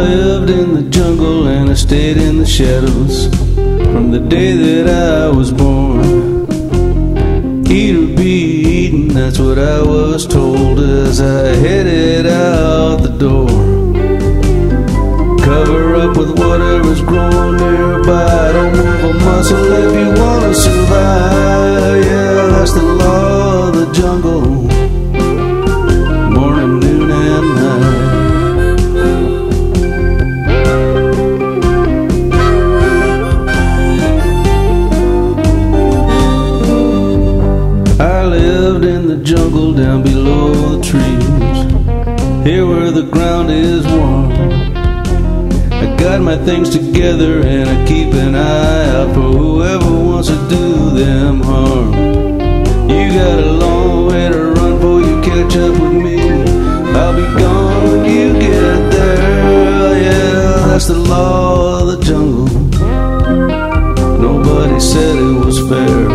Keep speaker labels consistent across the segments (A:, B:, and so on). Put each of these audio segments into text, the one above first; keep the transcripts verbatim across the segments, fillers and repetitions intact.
A: lived in the jungle and I stayed in the shadows from the day that I was born. Eat or be eaten, that's what I was told as I headed out the door. Cover up with whatever's growing nearby. Don't move a muscle if you wanna survive. Yeah, that's the law of the jungle. Morning, noon, and night. I lived in the jungle down below the trees, here where the ground is warm. I got my things together and I keep an eye out for whoever wants to do them harm. You got a long way to run before you catch up with me. I'll be gone when you get there. Yeah, that's the law of the jungle. Nobody said it was fair.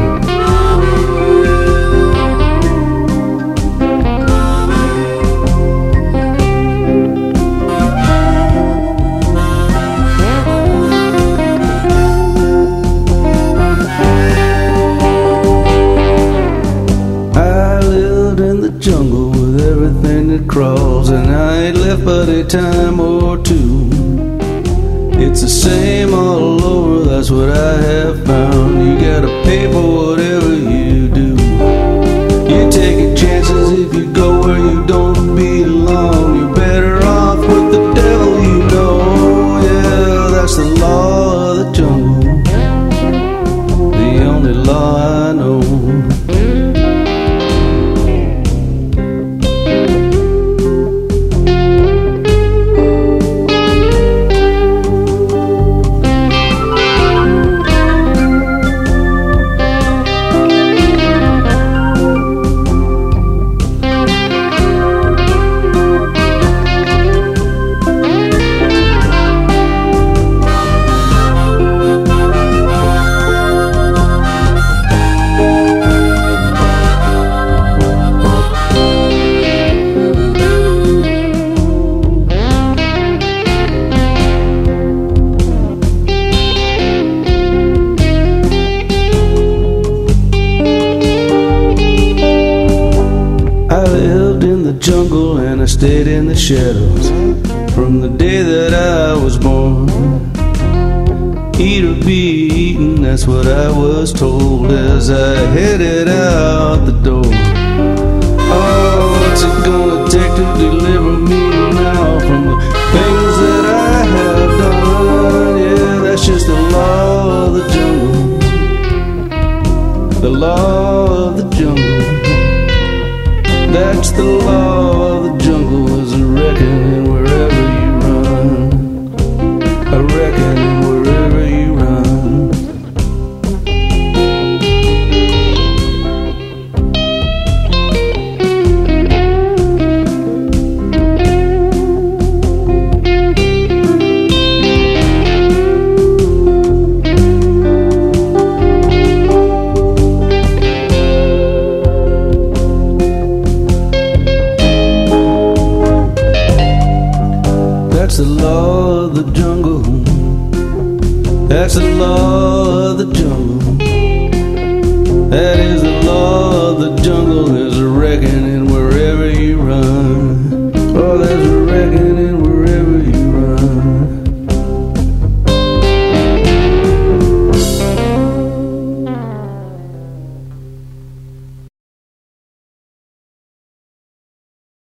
A: Jungle with everything that crawls, and I ain't left but a time or two. It's the same all over, that's what I have found. You gotta pay for whatever you do. You taking chances if you go where you don't belong. You're better off with the devil you know. Yeah, that's the law of the jungle, the only law I know. Jungle and I stayed in the shadows from the day that I was born. Eat or be eaten, that's what I was told as I headed out the door. Oh, what's it gonna take to deliver me now from the things that I have done? Yeah, that's just the law of the jungle, the law of the jungle. That's the law of the jungle, is a reckoning wherever you run, a reckoning wherever you run. That's the law of the jungle. That's the law of the jungle. That is the law of the jungle. There's a reckoning